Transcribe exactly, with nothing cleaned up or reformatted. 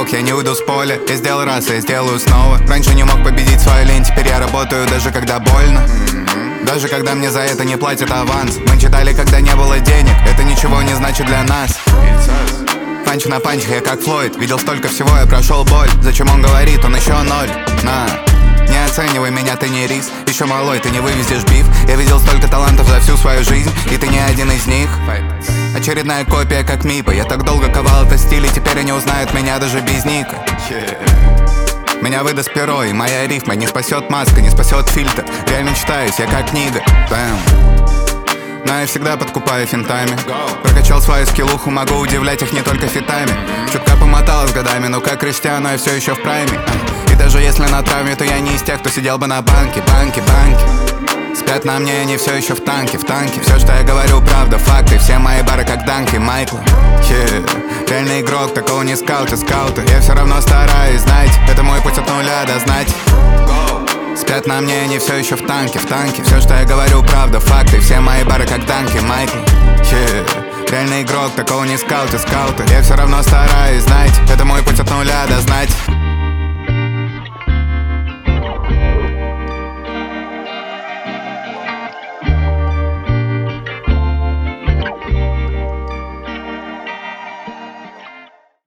игрок, я не уйду с поля. Я сделал раз, я сделаю снова. Раньше не мог победить свою лень, теперь я работаю даже когда больно. Даже когда мне за это не платят аванс. Мы читали, когда не было денег, это ничего не значит для нас. Панч на панчах, я как Флойд. Видел столько всего, я прошел боль. Зачем он говорит, он еще ноль. На, не оценивай меня, ты не рис. Еще малой, ты не вывезешь биф. Я видел столько талантов за всю свою жизнь, и ты не один из них. Очередная копия, как Мипа. Я так долго ковал это стиль, и теперь они узнают меня даже без ника. Меня выдаст перо, и моя рифма не спасет маска, не спасет фильтр. Реально читаюсь, я как книга. Бэм. Но я всегда подкупаю финтами. Прокачал свою скиллуху, могу удивлять их не только фитами. Чутка помоталась годами, но как Криштиану я все еще в прайме. И даже если на травме, то я не из тех, кто сидел бы на банке, банке, банке. Спят на мне, они все еще в танке, в танке. Все, что я говорю, правда, факты. Все мои бары как Данки, Майкла. Yeah. Реальный игрок, такого не скауты, скауты. Я все равно стараюсь знать, это мой путь от нуля до знать. Спят на мне, они все еще в танке, в танке. Все, что я говорю, правда, факты. Все мои бары как Данки, Майкл. Yeah. Реальный игрок, такого не скауты, скауты. Я все равно стараюсь знать, это мой путь от нуля до знать.